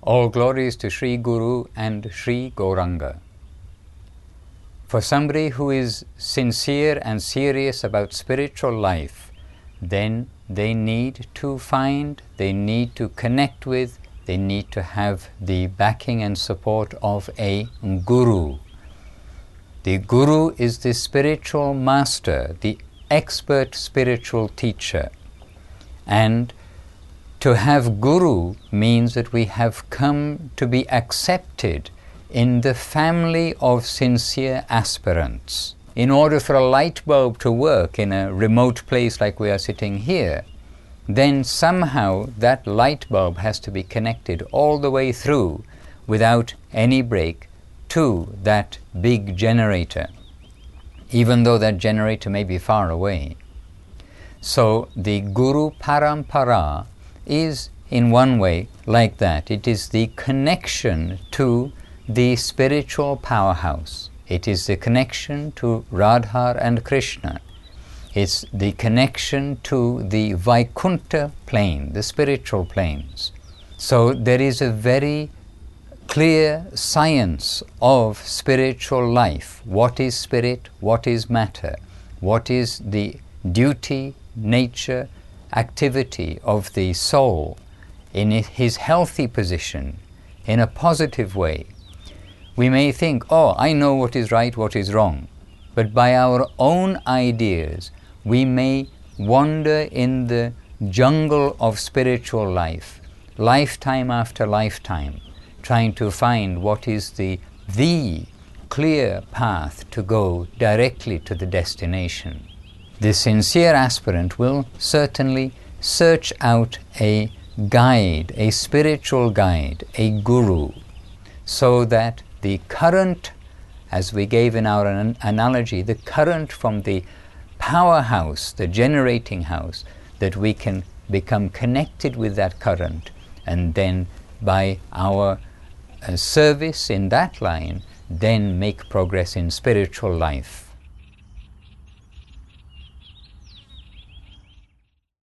All glories to Sri Guru and Sri Gauranga. For somebody who is sincere and serious about spiritual life, then they need to find, they need to connect with, they need to have the backing and support of a Guru. The Guru is the spiritual master, the expert spiritual teacher. And to have Guru means that we have come to be accepted in the family of sincere aspirants. In order for a light bulb to work in a remote place like we are sitting here, then somehow that light bulb has to be connected all the way through without any break to that big generator, even though that generator may be far away. So the Guru Parampara is in one way like that. It is the connection to the spiritual powerhouse. It is the connection to Radha and Krishna. It's the connection to the Vaikuntha plane, the spiritual planes. So there is a very clear science of spiritual life. What is spirit? What is matter? What is the duty, nature, activity of the soul in his healthy position, in a positive way? We may think, oh, I know what is right, what is wrong. But by our own ideas, we may wander in the jungle of spiritual life, lifetime after lifetime, trying to find what is the clear path to go directly to the destination. The sincere aspirant will certainly search out a guide, a spiritual guide, a guru, so that the current, as we gave in our analogy, the current from the powerhouse, the generating house, that we can become connected with that current, and then by our service in that line, then make progress in spiritual life.